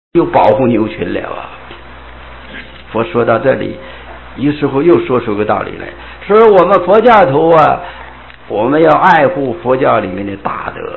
又保护牛群了啊！佛说到这里，有时候又说出个道理来，说我们佛教徒啊，我们要爱护佛教里面的大德，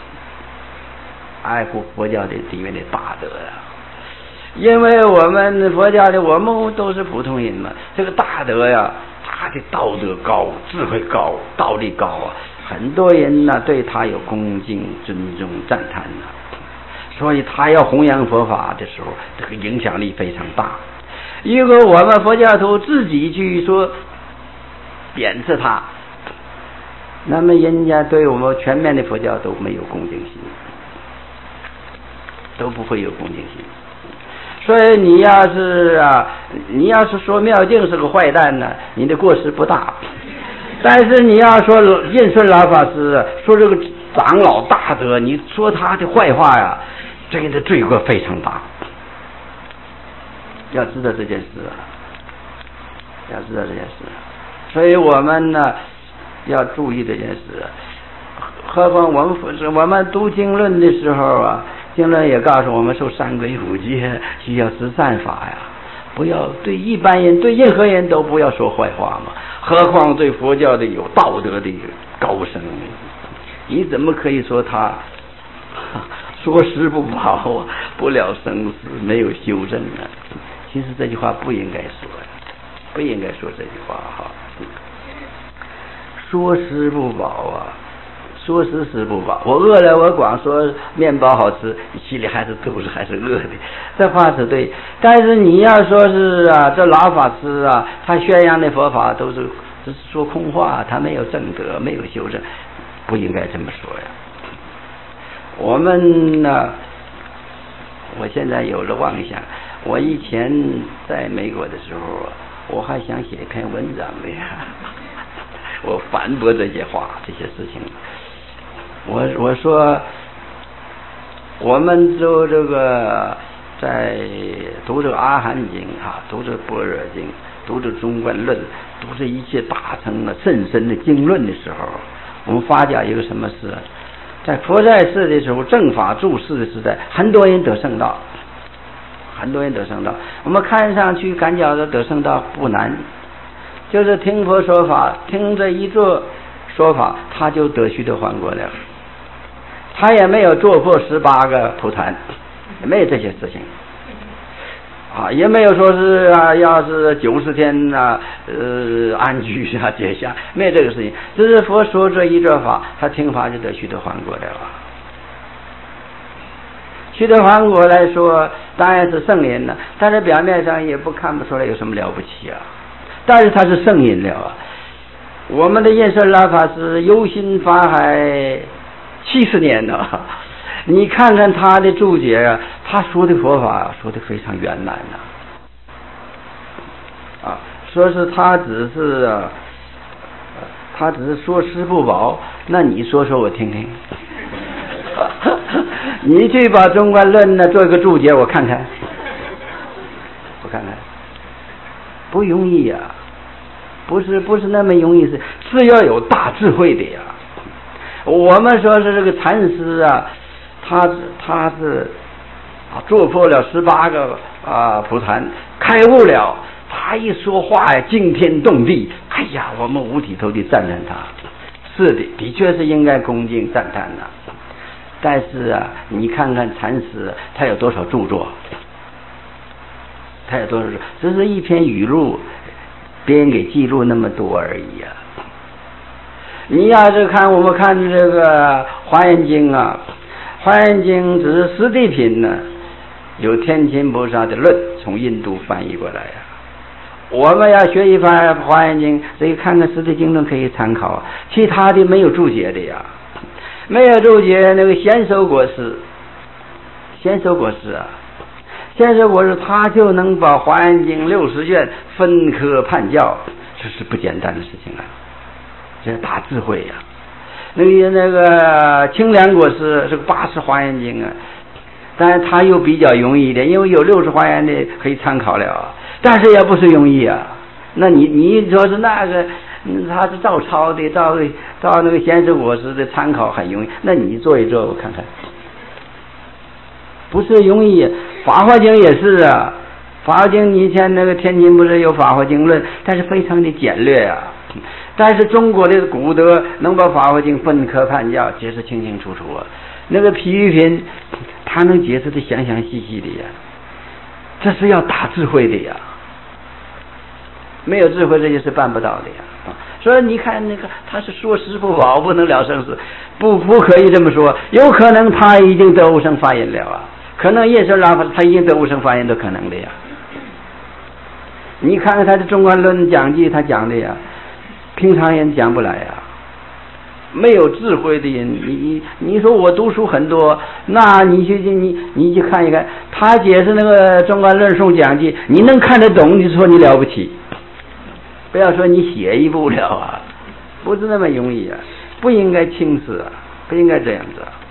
爱护佛教的里面的大德啊！因为我们佛教的我们都是普通人嘛，这个大德呀，他的道德高，智慧高，道力高啊，很多人呢对他有恭敬、尊重、赞叹呐。所以他要弘扬佛法的时候，这个影响力非常大。如果我们佛教徒自己去说贬斥他，那么人家对我们全面的佛教都没有恭敬心，都不会有恭敬心。所以你要是说妙净是个坏蛋呢，你的过失不大。但是你要说印顺老法师，说这个长老大德，你说他的坏话呀，这个的罪过非常大。要知道这件事啊，要知道这件事。所以我们呢要注意这件事。何况我们读经论的时候啊，经论也告诉我们受三规五戒，需要十善法呀，不要对一般人，对任何人都不要说坏话嘛。何况对佛教的有道德的高僧，你怎么可以说他说施不保啊，不了生死，没有修正啊？其实这句话不应该说呀，不应该说这句话哈。说施不保啊，说施不保。我饿了，我光说面包好吃，心里肚子还是饿的，这话是对。但是你要说是这老法师啊，他宣扬的佛法都是说空话，他没有正德，没有修正，不应该这么说呀。我们呢，我现在有了妄想。我以前在美国的时候，我还想写一篇文章的呀，我反驳这些话，这些事情。我说，我们就这个在读这个阿含经啊，读这般若经，读这中观论，读这一切大乘的甚深的经论的时候，我们发觉一个什么事？在佛在世的时候，正法住世的时代，很多人得圣道。很多人得圣道，我们看上去感觉到得圣道不难，就是听佛说法，听着一座说法，他就得须得还国了。他也没有做破18个蒲团，也没有这些事情啊，也没有说是要是90天安居结下，没有这个事情。只是佛说这一座法，他听法就得须得还国了。须得还国来说，当然是圣人了，但是表面上也看不出来有什么了不起啊。但是他是圣人了啊。我们的印顺老法师游心法海70年了，你看看他的注解啊，他说的佛法说的非常圆满啊，说是他只是说施不保，那你说我听听。你去把中观论呢做一个注解，我看看，不容易呀，不是那么容易，是要有大智慧的呀。我们说是这个禅师啊，他是做破了18个蒲团，开悟了，他一说话呀，惊天动地，哎呀，我们五体投地赞叹他。是的，的确是应该恭敬赞叹的。但是你看看禅师他有多少著作，只是一篇语录，别人给记录那么多而已啊。你要是我们看这个华严经啊，华严经只是实地品呢，有天亲菩萨的论从印度翻译过来呀。我们要学一番华严经，所以看看实地经论可以参考，其他的没有注解的呀。没有注解那个贤首果师他就能把华严经60卷分科判教，这是不简单的事情啊，这是大智慧呀。那个清凉果师是个80华严经啊，但是他又比较容易一点，因为有60华严的可以参考了，但是也不是容易啊。那你说是那个他是照抄的，照那个贤首果师的参考很容易，那你做一做我看看。 不是容易。法华经也是啊，法华经以前那个天津不是有法华经论，但是非常的简略啊。但是中国的古德能把法华经分科判教，解释清清楚楚啊。那个皮玉品他能解释的详详细细的呀，这是要大智慧的呀，没有智慧这些是办不到的呀。所以你看那个他是说师不宝不能了生死，不可以这么说，有可能他已经得无生法印了啊，可能也是拉法他已经得无生法印都可能的呀。你看看他的中观论讲记，他讲的呀，平常人讲不来呀。没有智慧的人，你说我读书很多，那你去看一看，他解释那个中观论颂讲记，你能看得懂，你说你了不起。不要说你写一部了啊，不是那么容易啊，不应该轻视啊，不应该这样子啊。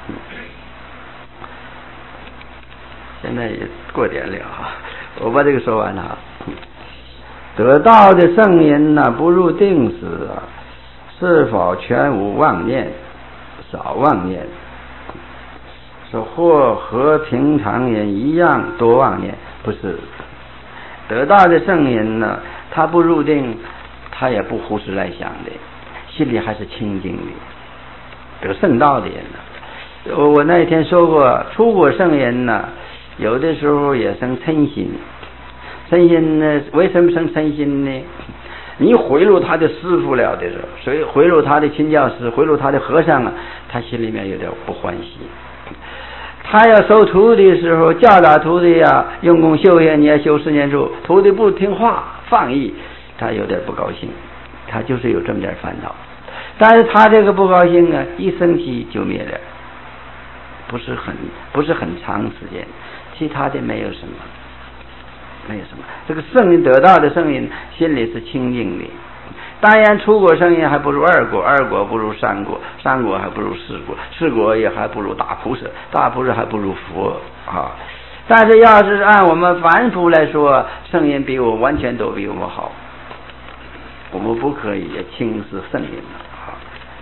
现在也过点了啊，我把这个说完了啊。得道的圣人呢，不入定时啊，是否全无妄念，少妄念？说或和平常人一样多妄念？不是，得道的圣人呢，他不入定，他也不胡思乱想的，心里还是清净的。得圣道的人呢，我那一天说过，出国圣人呢，有的时候也生嗔心。嗔心呢，为什么生嗔心呢？你贿赂他的师傅了的时候，所以贿赂他的亲教师，贿赂他的和尚啊，他心里面有点不欢喜。他要收徒弟的时候，教导徒弟啊，用功修业，你要修10年住，徒弟不听话放逸，他有点不高兴，他就是有这么点烦恼。但是他这个不高兴啊，一生气就灭了，不是很长时间，其他的没有什么。没有什么，这个圣人得道的圣人心里是清净的。当然出国圣人还不如二国，二国不如三国，三国还不如四国，四国也还不如大菩萨，大菩萨还不如佛啊。但是要是按我们凡夫来说，圣人比我完全都比我们好，我们不可以轻视圣人啊。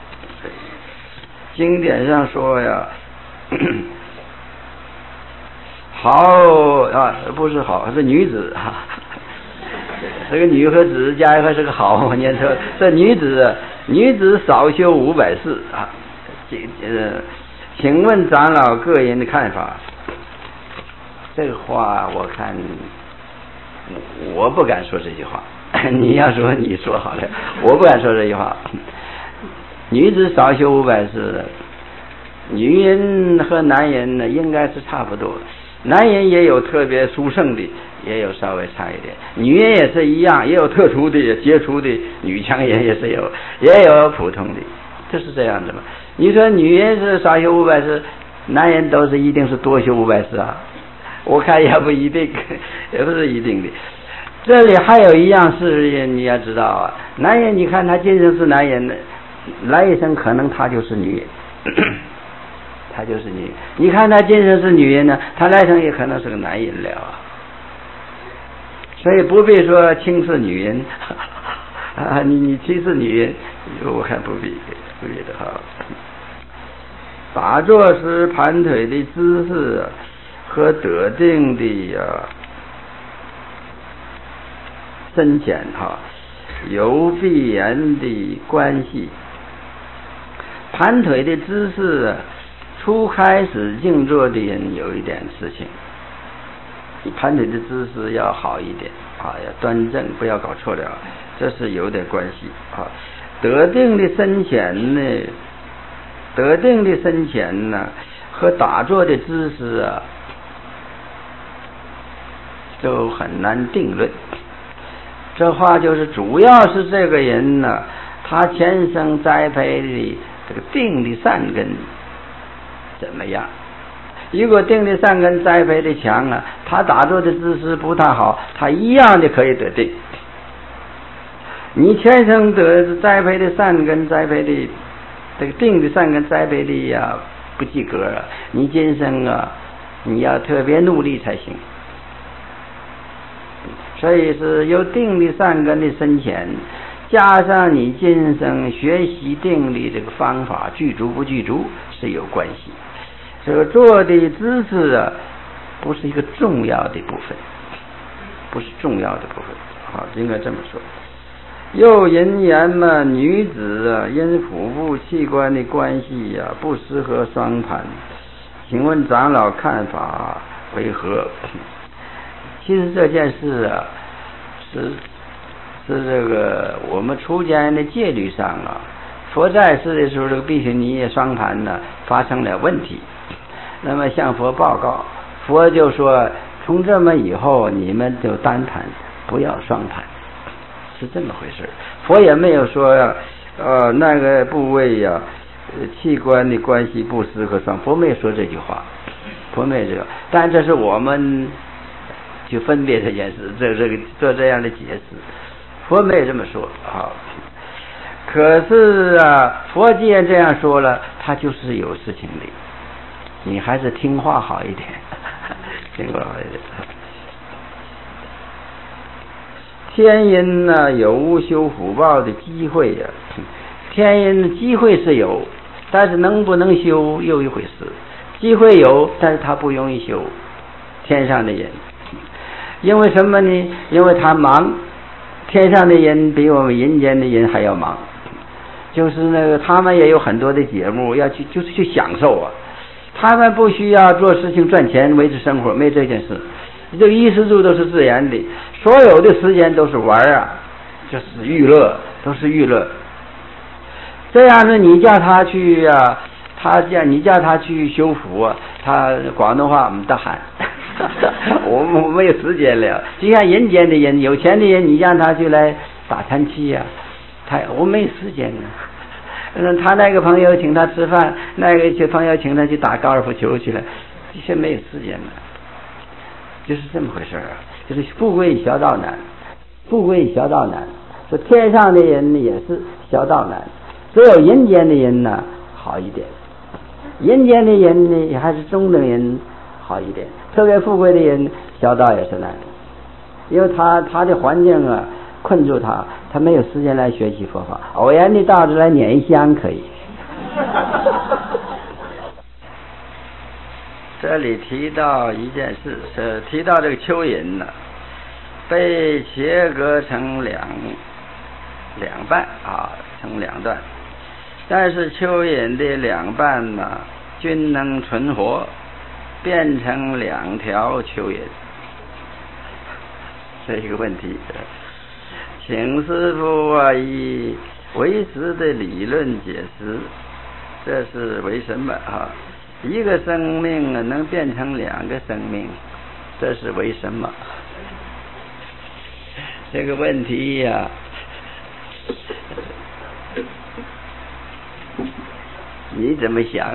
经典上说呀好啊，不是好，是女子啊。这个女和子加一块是个好，念说这女子少修500世啊。请问长老个人的看法？这个话我看我不敢说这句话。你要说你说好了，我不敢说这句话。女子少修500世，女人和男人呢应该是差不多。男人也有特别殊胜的，也有稍微差一点，女人也是一样，也有特殊的杰出的，女强人也是有，也有普通的，就是这样的嘛。你说女人是少修500世，男人都是一定是多修500世啊？我看也不一定，也不是一定的。这里还有一样事你要知道啊，男人你看他今生是男人，来一生可能他就是女人。他就是女人，你看他今生是女人呢，他来生也可能是个男人了啊。所以不必说轻视女人啊，你轻视女人，我看不必的哈。打坐时盘腿的姿势和得定的深浅哈有必然的关系。盘腿的姿势初开始静坐的人有一点事情，你盘腿的姿势要好一点啊，要端正，不要搞错了，这是有点关系啊。得定的深浅呢，和打坐的姿势啊，就很难定论。这话就是主要是这个人呢，他前生栽培的这个定的善根怎么样？如果定的善根栽培的强啊，他打坐的姿势不太好，他一样的可以得定。你前生得栽培的善根，栽培的这个定的善根栽培的呀不及格啊，你今生啊你要特别努力才行。所以是有定的善根的深浅，加上你今生学习定力这个方法具足不具足是有关系。这个坐的姿势啊， 不是一个重要的部分，不是重要的部分，好，应该这么说。又引言嘛，女子啊，因腹部器官的关系呀，不适合双盘，请问长老看法为何？其实这件事啊，是这个我们出家人的戒律上啊，佛在世的时候，这个必须尼双盘呢发生了问题，那么向佛报告，佛就说从这么以后你们就单盘，不要双盘。是这么回事，佛也没有说那个部位呀，器官的关系不适合双，佛没有说这句话，佛没有这个，但这是我们去分别这件事，这个做这样的解释，佛没有这么说啊。可是啊，佛既然这样说了，他就是有事情的，你还是听话好一点，听话好一点。天阴呢有无修福报的机会呀，天阴的机会是有，但是能不能修又一回事。机会有，但是他不容易修。天上的人，因为什么呢？因为他忙，天上的人比我们人间的人还要忙。就是那个他们也有很多的节目要去，就是去享受啊。他们不需要做事情赚钱维持生活，没这件事。这个衣食住都是自然的，所有的时间都是玩啊，就是娱乐，都是娱乐。这样子你叫他去啊，你叫他去修福啊，他广东话唔得闲，我没有时间了。就像人间的人，有钱的人，你让他去来打餐期呀，我没有时间呢。他那个朋友请他吃饭，那个朋友请他去打高尔夫球去了，这些没有时间了。就是这么回事啊，就是富贵小道难，富贵小道难。说天上的人也是小道难，只有人间的人呢好一点，人间的人呢还是中等人好一点，特别富贵的人小道也是难，因为他的环境啊困住他没有时间来学习佛法，偶然的到这来捻一香可以。这里提到一件事，是提到这个蚯蚓呢，被切割成两半啊，成两段，但是蚯蚓的两半呢，均能存活，变成两条蚯蚓，这一个问题，请师父以唯识的理论解释，这是为什么啊？一个生命能变成两个生命，这是为什么？这个问题呀，你怎么想？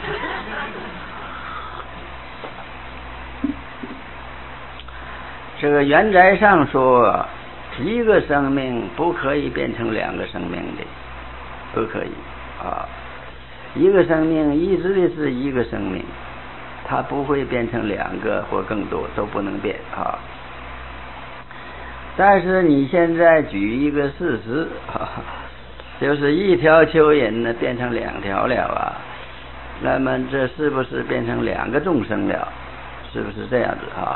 这个原则上说，一个生命不可以变成两个生命的，不可以啊。一个生命一直的是一个生命，它不会变成两个或更多，都不能变啊。但是你现在举一个事实就是一条蚯蚓呢变成两条了啊，那么这是不是变成两个众生了？是不是这样子啊？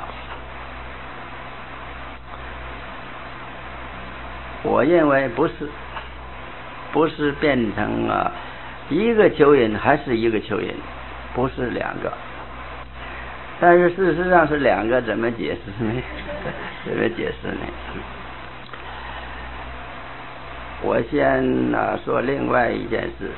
我认为不是变成一个蚯蚓还是一个蚯蚓，不是两个。但是事实上是两个，怎么解释呢？怎么解释呢？我先说另外一件事。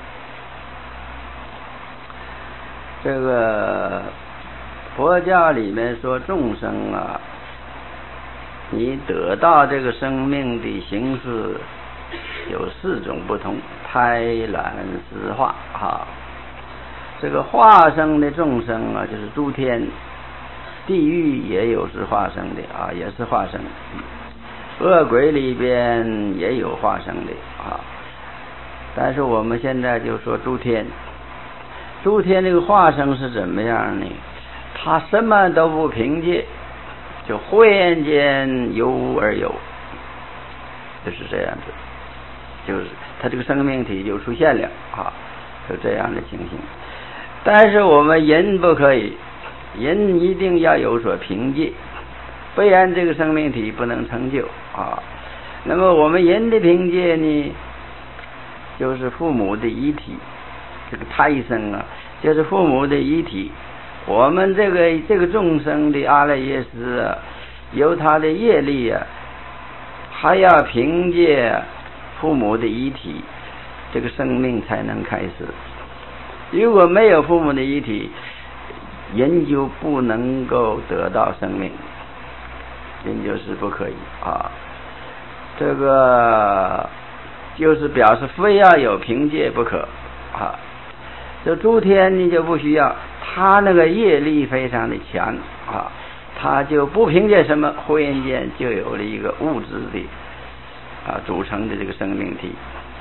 这个佛教里面说众生啊，你得到这个生命的形式有4种不同，胎卵湿化啊。这个化生的众生啊，就是诸天，地狱也有是化生的啊，也是化生。恶鬼里边也有化生的啊。但是我们现在就说诸天，诸天这个化生是怎么样呢？他什么都不凭借，就忽然间有而有，就是这样子，就是他这个生命体就出现了啊，就这样的情形。但是我们人不可以， 人一定要有所凭借，不然这个生命体不能成就啊。那么我们人的凭借呢，就是父母的遗体，这个胎生啊，就是父母的遗体。我们这个众生的阿赖耶识啊，由他的业力啊，还要凭借父母的遗体，这个生命才能开始。如果没有父母的遗体，人就不能够得到生命，人就是不可以啊。这个就是表示非要有凭借不可啊。这诸天你就不需要，他那个业力非常的强啊，他就不凭借什么，忽然间就有了一个物质的组成的这个生命体，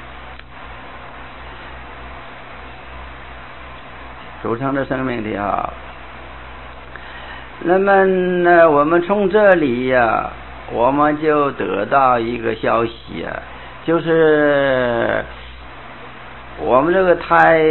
组成的生命体啊。那么呢，我们从这里呀，我们就得到一个消息啊，就是我们这个胎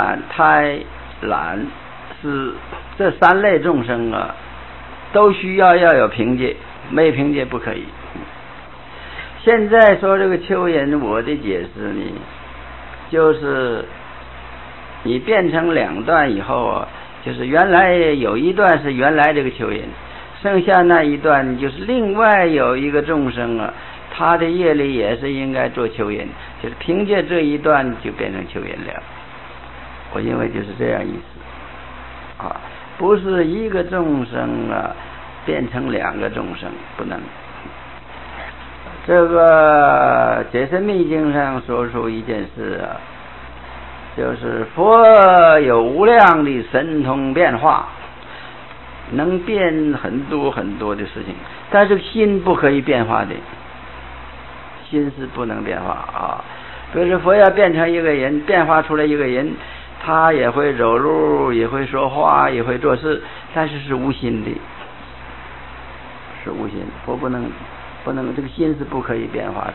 懒是这三类众生啊，都需要有凭借，没凭借不可以。现在说这个蚯蚓，我的解释呢，就是你变成两段以后啊，就是原来有一段是原来这个蚯蚓，剩下那一段就是另外有一个众生啊，他的业力也是应该做蚯蚓，就是凭借这一段就变成蚯蚓了。我认为就是这样意思啊，不是一个众生啊变成两个众生，不能。这个解释密经上说出一件事啊，就是佛有无量的神通变化，能变很多很多的事情，但是心不可以变化的，心是不能变化啊。比如说佛要变成一个人，变化出来一个人，他也会走路，也会说话，也会做事，但是是无心的，是无心。佛不能，这个心是不可以变化的，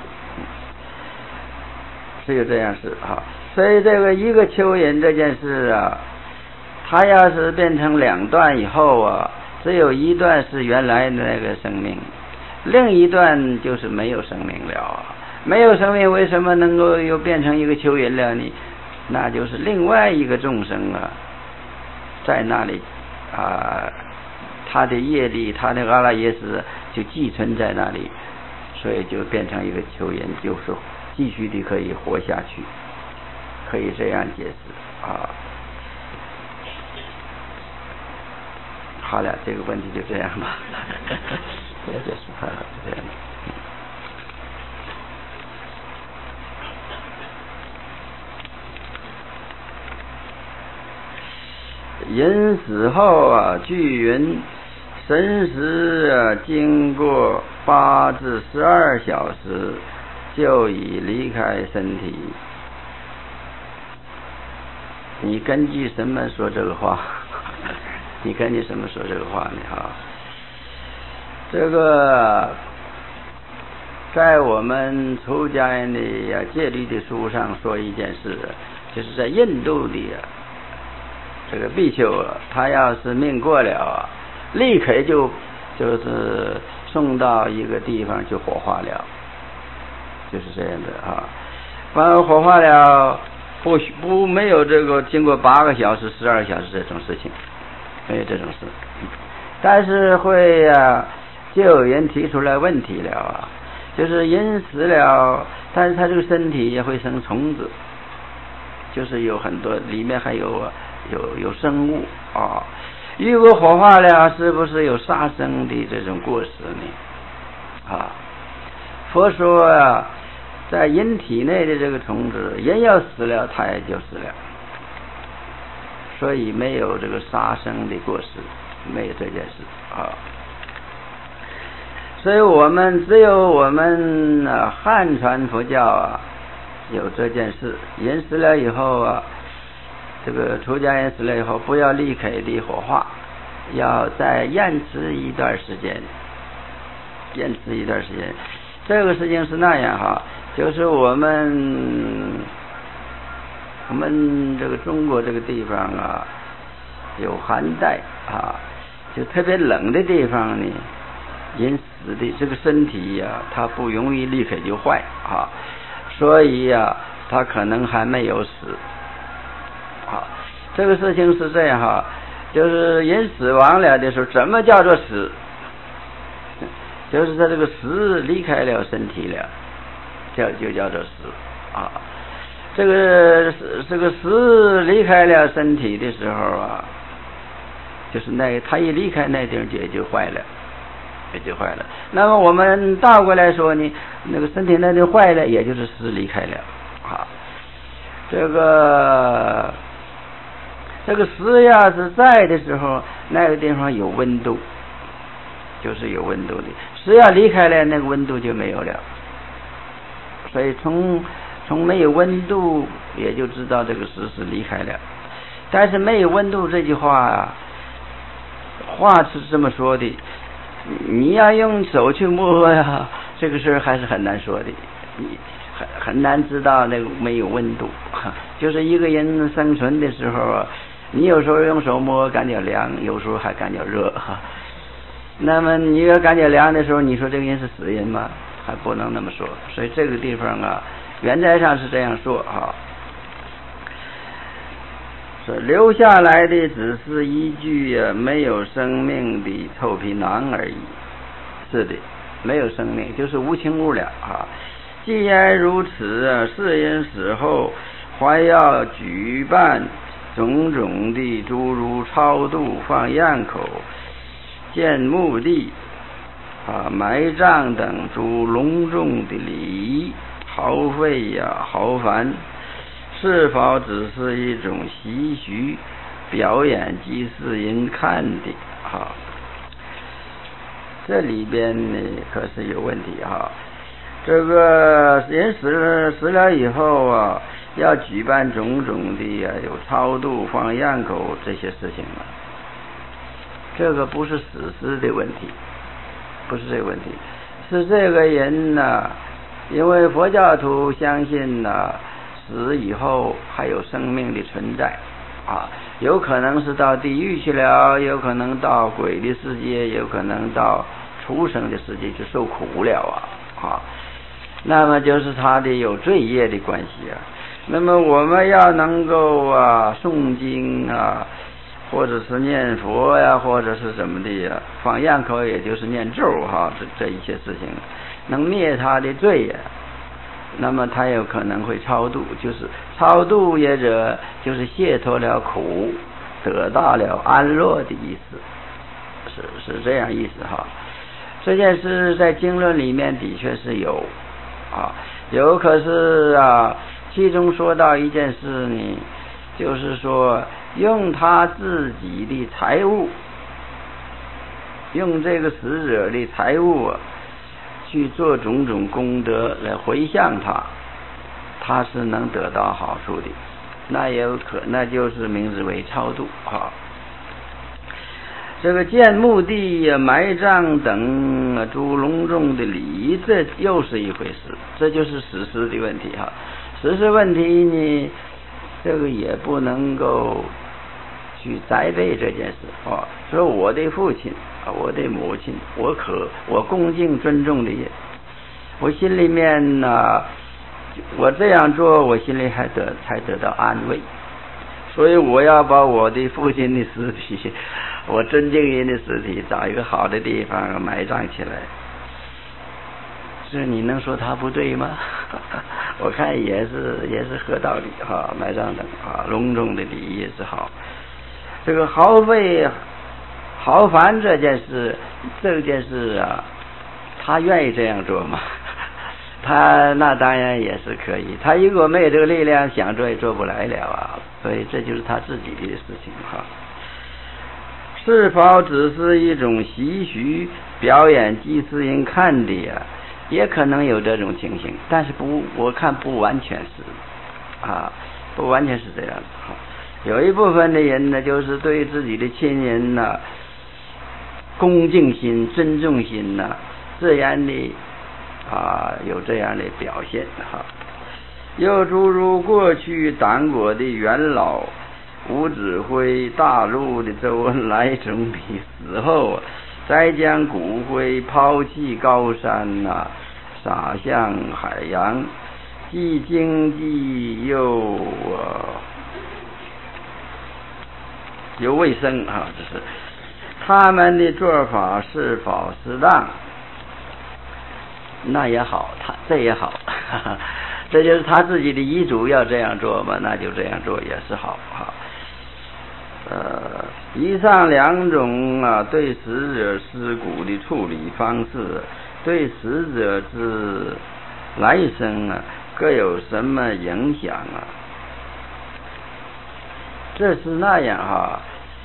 是有这样事啊。所以这个一个蚯蚓这件事啊，它要是变成两段以后啊，只有一段是原来的那个生命，另一段就是没有生命了啊。没有生命为什么能够又变成一个蚯蚓了呢？那就是另外一个众生啊，在那里啊，他的业力，他的阿赖耶识就寄存在那里，所以就变成一个蚯蚓，就是继续的可以活下去，可以这样解释啊。好了，这个问题就这样吧，也就是这样。人死后啊，据云神识啊，经过8至12小时就已离开身体。你根据什么说这个话？你根据什么说这个话呢？这个在我们出家人的戒律的书上说一件事，就是在印度的这个比丘啊，他要是命过了啊，立刻就是送到一个地方去火化了，就是这样的啊。完了火化了，没有这个经过8个小时、12小时这种事情，没有这种事。但是会就有人提出来问题了啊，就是人死了，但是他这个身体也会生虫子，就是有很多里面还有生物啊。如果火化了，是不是有杀生的这种过失呢？佛说在人体内的这个虫子，人要死了，它也就死了，所以没有这个杀生的过失，没有这件事啊。所以只有我们汉传佛教有这件事，人死了以后这个出家人死了以后，不要立刻的火化，要再延迟一段时间。这个事情是那样就是我们这个中国这个地方有寒带就特别冷的地方呢，人死的这个身体呀，它不容易立刻就坏啊，所以呀，他可能还没有死啊。这个事情是这样哈，就是人死亡了的时候，怎么叫做死？就是他这个死离开了身体了，就叫做死啊。这个死离开了身体的时候啊，就是他一离开那地方也就坏了，也就坏了。那么我们倒过来说呢，那个身体那地坏了，也就是死离开了啊。这个死要是在的时候，那个地方有温度，就是有温度的。死要离开了，那个温度就没有了。所以从没有温度，也就知道这个死是离开了。但是没有温度这句话是这么说的，你要用手去摸呀，这个事儿还是很难说的。你很难知道那个没有温度，就是一个人生存的时候啊，你有时候用手摸感觉凉，有时候还感觉热哈。那么你要感觉凉的时候，你说这个人是死人吗？还不能那么说。所以这个地方啊，原则上是这样说啊。说留下来的只是一具没有生命的臭皮囊而已。是的，没有生命，就是无情物了啊。既然如此，世人死后还要举办种种的诸如超度、放唁口、建墓地、埋葬等诸隆重的礼仪，耗费豪繁，是否只是一种习俗表演祭祀人看的这里边呢可是有问题这个人死了以后啊，要举办种种的有超度、放唁口这些事情这个不是死尸的问题，不是这个问题，是这个人呢，因为佛教徒相信死以后还有生命的存在有可能是到地狱去了，有可能到鬼的世界，有可能到畜生的世界去受苦了那么就是他的有罪业的关系那么我们要能够诵经或者是念佛或者是什么的放唁口，也就是念咒这一些事情能灭他的罪那么他有可能会超度，就是超度也者就是解脱了苦，得到了安乐的意思，是这样意思这件事在经论里面的确是有有，可是其中说到一件事呢，就是说用他自己的财物，用这个死者的财物去做种种功德来回向他是能得到好处的，那就是名字为超度这个建墓地埋葬等诸隆重的礼仪，这又是一回事，这就是史实的问题史实问题呢，这个也不能够去责备这件事说我的父亲我的母亲，我恭敬尊重的人，我心里面我这样做，我心里才得到安慰，所以我要把我的父亲的尸体，我尊敬人的尸体找一个好的地方埋葬起来，你能说他不对吗？我看也是合道理埋葬等隆重的礼仪也是好。这个耗费豪凡这件事他愿意这样做吗？他那当然也是可以，他如果没有这个力量想做也做不来了所以这就是他自己的事情是否只是一种习俗表演祭祀人看的也可能有这种情形，但是我看不完全是不完全是这样子有一部分的人呢，就是对自己的亲人恭敬心、尊重心自然的有这样的表现又诸如过去党国的元老无指挥大陆的周恩来总理死后，再将骨灰抛弃高山撒向海洋，既经济又卫生这是他们的做法是否适当？那也好，这也好，这就是他自己的遗嘱，要这样做嘛，那就这样做也是好以上两种对死者尸骨的处理方式，对死者之来生各有什么影响这是那样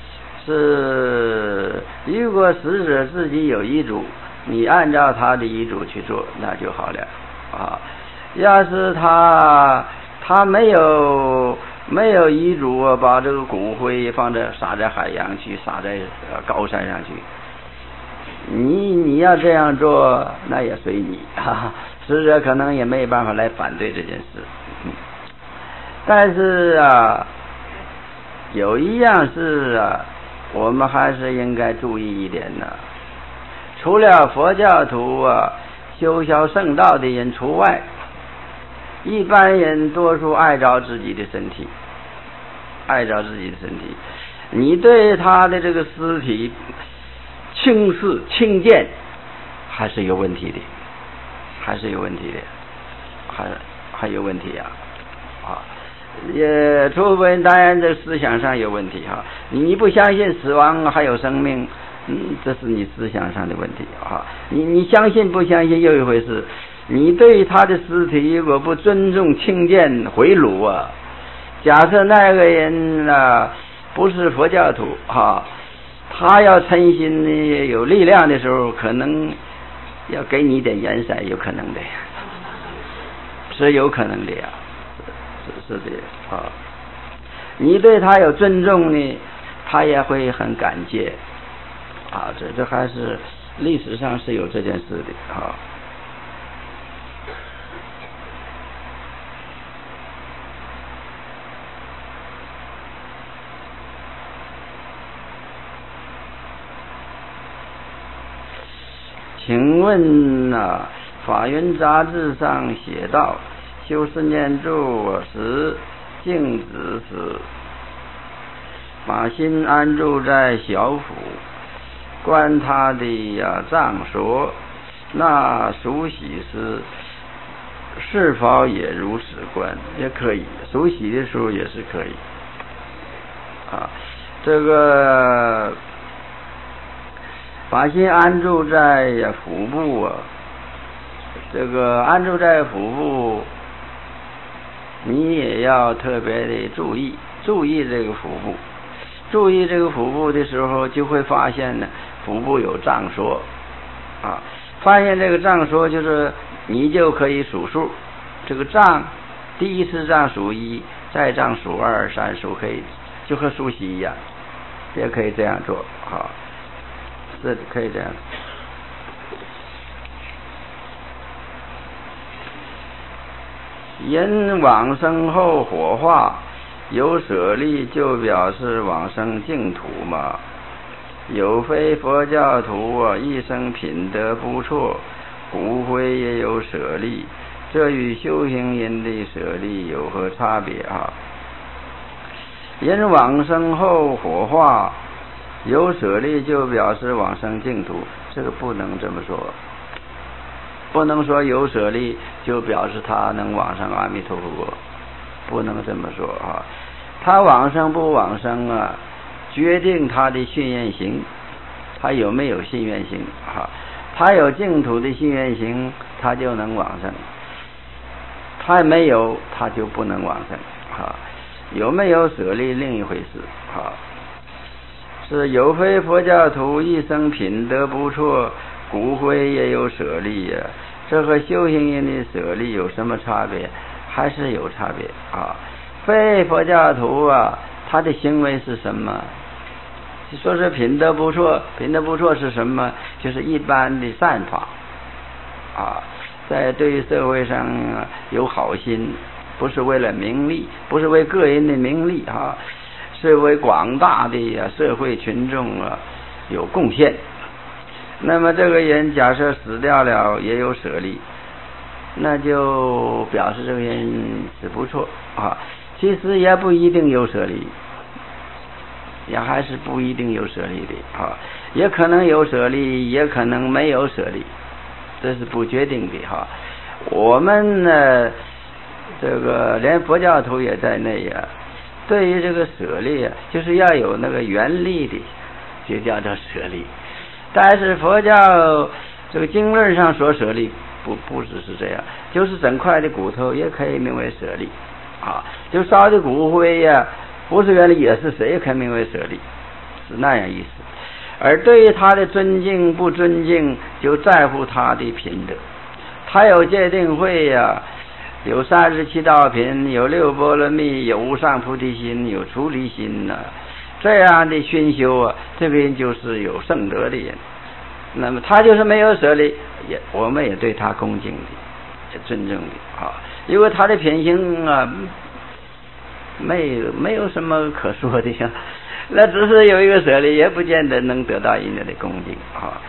是如果死者自己有遗嘱，你按照他的遗嘱去做，那就好了要是他没有遗嘱把这个骨灰撒在海洋去，撒在高山上去，你要这样做，那也随你死者可能也没办法来反对这件事但是有一样事我们还是应该注意一点除了佛教徒修习圣道的人除外，一般人多数爱着自己的身体，你对他的这个尸体轻视轻贱，还是有问题的，还有问题也除非当然这思想上有问题你不相信死亡还有生命，这是你思想上的问题你相信不相信又一回事，你对他的尸体如果不尊重轻贱回炉假设那个人不是佛教徒他要诚心的有力量的时候，可能要给你一点颜色，有可能的是有可能的是的你对他有尊重呢，他也会很感激这还是历史上是有这件事的请问法源杂志上写道，修四念住时静止时，把心安住在小腹，观他的脏所，那熟悉时是否也如此观？也可以，熟悉的时候也是可以这个把心安住在腹部这个安住在腹部，你也要特别的注意这个腹部，的时候，就会发现呢，腹部有脏所发现这个脏所，就是你就可以数数，这个脏第一次脏数1，再脏数2、3数，可以就和数息一样，也可以这样做是可以这样。人往生后火化，有舍利就表示往生净土嘛。有非佛教徒一生品德不错，骨灰也有舍利，这与修行人的舍利有何差别人往生后火化，有舍利就表示往生净土，这个不能这么说，不能说有舍利就表示他能往生阿弥陀佛，不能这么说他往生不往生决定他的信愿行，他有没有信愿行他有净土的信愿行，他就能往生，他没有他就不能往生有没有舍利另一回事是有非佛教徒一生品德不错，骨灰也有舍利这和修行人的舍利有什么差别？还是有差别非佛教徒他的行为是什么？说是品德不错，是什么？就是一般的善法在对社会上有好心，不是为了名利，不是为个人的名利是为广大的社会群众有贡献。那么这个人假设死掉了也有舍利，那就表示这个人是不错啊。其实也不一定有舍利，也还是不一定有舍利的啊，也可能有舍利，也可能没有舍利，这是不决定的哈。我们呢，这个连佛教徒也在内对于这个舍利就是要有那个原力的，就叫做舍利。但是佛教这个经论上说舍利不只是这样，就是整块的骨头也可以名为舍利啊，就烧的骨灰不是原力也是谁也可以名为舍利，是那样意思。而对于他的尊敬不尊敬，就在乎他的品德。他有戒定慧有37道品，有6波罗蜜，有无上菩提心，有出离心这样的熏修这个人就是有圣德的人。那么他就是没有舍利，我们也对他恭敬的，也尊重的啊，因为他的品行没有什么可说的那只是有一个舍利，也不见得能得到人家的恭敬啊。